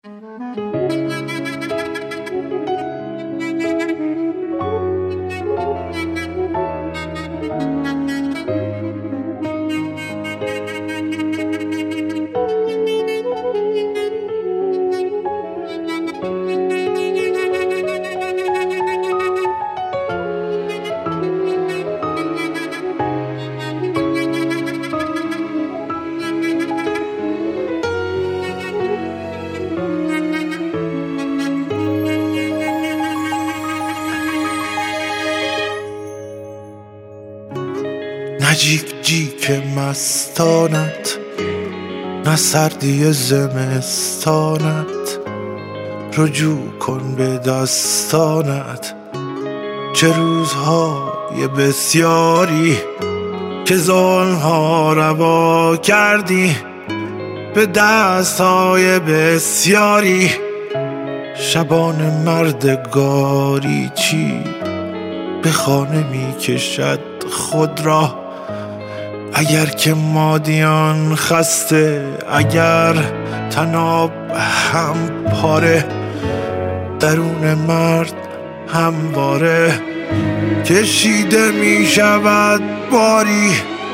نه جیک جیک مستانت، نه سردی زمستانت، رجوع کن به دستانت. چه روزهای بسیاری که ظلم‌ها روا کردی، به دستهای بسیاری شبان مردگاری چی به خانه می کشد خود را. اگر که مادیان خسته، اگر طناب هم پاره، درون مرد همواره کشیده می شود باری.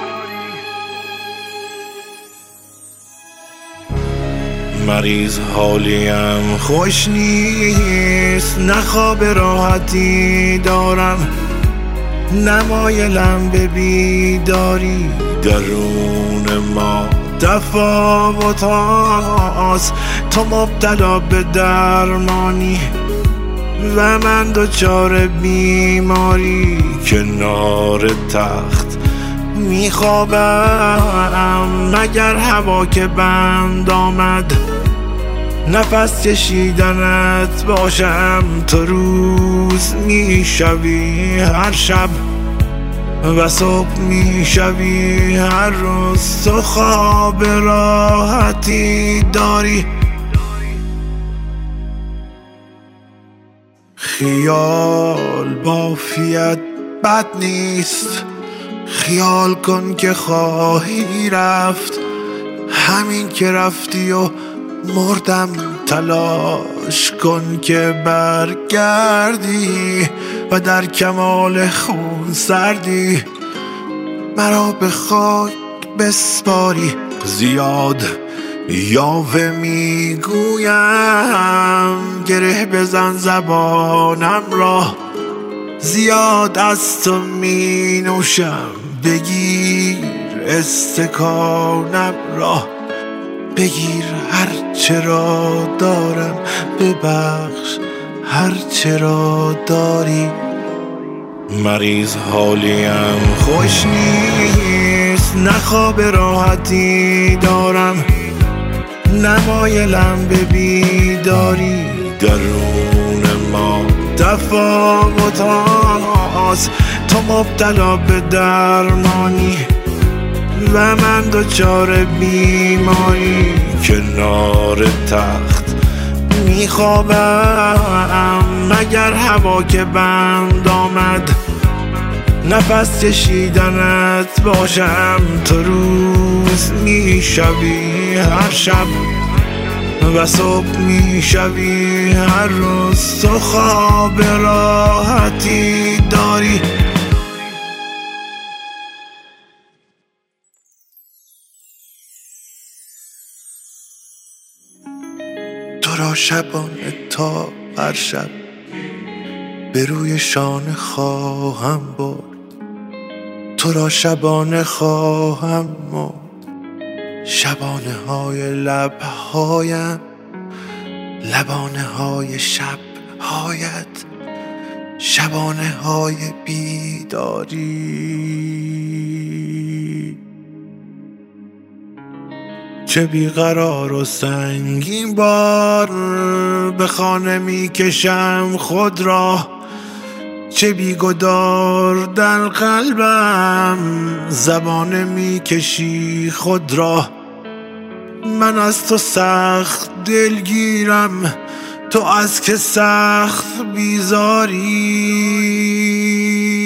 مریض حالیم خوش نیست، نه خواب راحتی دارم، نمایلم به بیداری. درون ما تفاوت هاست، تو مبتلا به درمانی و من دچار بیماری. کنار تخت میخوابم، مگر هوا که بند آمد نفس کشیدنت باشم. تو روز میشوی هر شب و صبح میشوی هر روز. تو خواب راحتی داری، خیال بافیت بد نیست. خیال کن که خواهی رفت، همین که رفتی و مردم. تلاش کن که برگردی و در کمال خون سردی مرا به خاک بسپاری. زیاد یاوه میگویم، گره بزن زبانم را. زیاد از تو می نوشم، بگیر استکانم را. بگیر هر چرا دارم، ببخش هر چرا داری. مریض حالیم خوش نیست، نه خواب راحتی دارم، نمایلم به بیداری. درون ما تفاوت هاست، تو مبتلا به درمانی و من دچار بیماری. کنار تخت میخوابم، مگر هوا که بند آمد نفس کشیدنت باشم. تو روز میشوی هر شب و صبح میشوی هر روز. تو خواب راحتی داری. تو را شبانه تا هر شب به روی شانه خواهم برد. تو را شبانه خواهم مرد. شبانه های لبهایم، لبانه های شبهایت، شبانه های بیداری. چه بیقرار و سنگین بار به خانه میکشم خود را. چه بیگدار در قلبم زبانه میکشی خود را. من از تو سخت دلگیرم، تو از که سخت بیزاری.